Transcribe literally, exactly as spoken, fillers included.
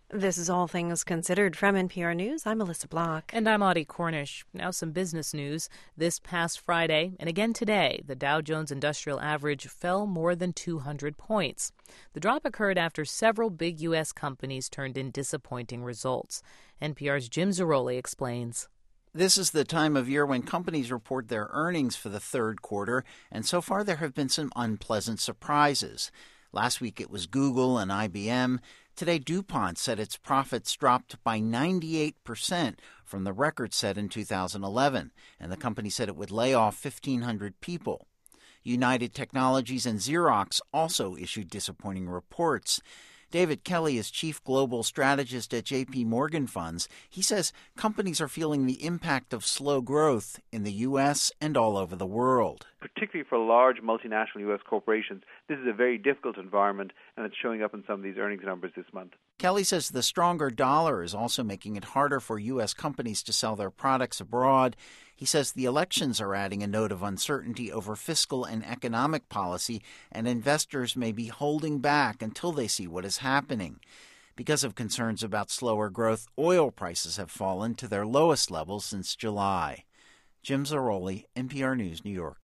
This is All Things Considered from N P R News. I'm Melissa Block. And I'm Audie Cornish. Now some business news. This past Friday, and again today, the Dow Jones Industrial Average fell more than two hundred points. The drop occurred after several big U S companies turned in disappointing results. N P R's Jim Zarroli explains. This is the time of year when companies report their earnings for the third quarter, and so far there have been some unpleasant surprises. Last week it was Google and I B M. Today, DuPont said its profits dropped by ninety-eight percent from the record set in two thousand eleven, and the company said it would lay off fifteen hundred people. United Technologies and Xerox also issued disappointing reports. David Kelly is chief global strategist at J P Morgan Funds. He says companies are feeling the impact of slow growth in the U S and all over the world. Particularly for large multinational U S corporations, this is a very difficult environment, and it's showing up in some of these earnings numbers this month. Kelly says the stronger dollar is also making it harder for U S companies to sell their products abroad. He says the elections are adding a note of uncertainty over fiscal and economic policy, and investors may be holding back until they see what is happening. Because of concerns about slower growth, oil prices have fallen to their lowest levels since July. Jim Zarroli, N P R News, New York.